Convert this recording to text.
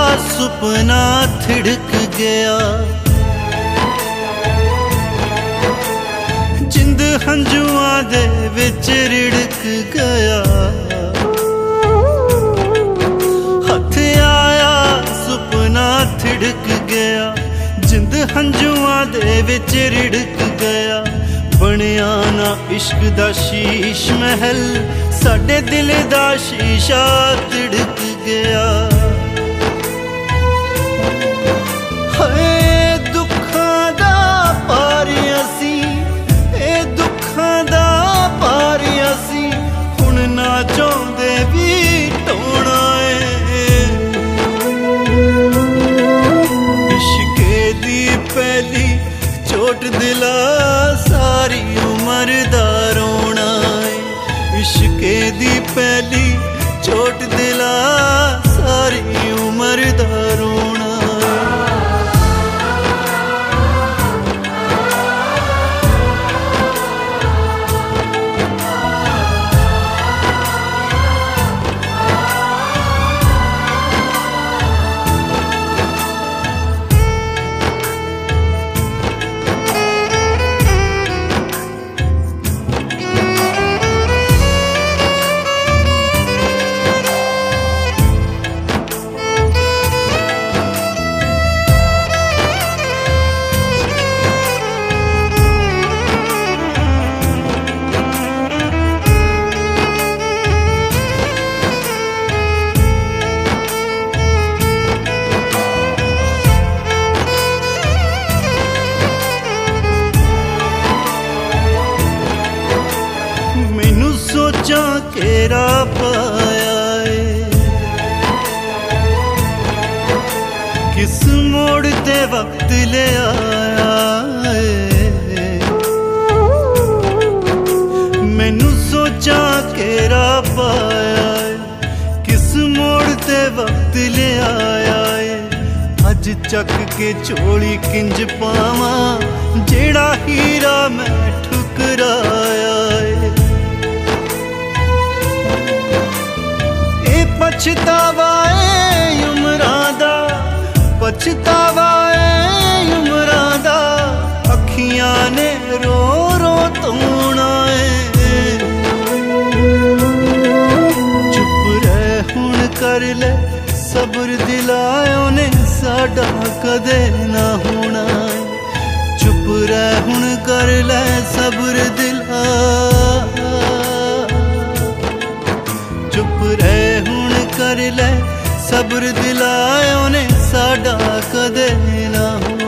सुपना थिड़क गया, जिंद हंजुआं दे विच रिड़क गया। हथ आया सुपना थिड़क गया, जिंद हंजुआं दे विच रिड़क गया। बनिया ना इश्क दा शीश महल, साडे दिल दा शीशा तिड़क गया। चोट दिला सारी उमर दा रोना है, इश्के दी पहली चोट दिला सारी उमर दा रोना सोचा केरा पाया है, किस मोड़ ते वक्त ले आया है। मैनू सोचा केरा पाया है, किस मोड़ ते वक्त ले आया है। अज चक के चोली किंज पावा, जेड़ा हीरा मैं ठुकराया है। पछतावा है उमरां दा, पछतावा है उमरां दा, अखियां ने रो रो तोना है। चुप रह हुण कर ले सब्र दिलायो ने साडा कदे ना होना है। चुप रह हुण कर ले सब्र दिला, चुप रह कर ले सब्र दिलायो ने साडा कदे ना हो।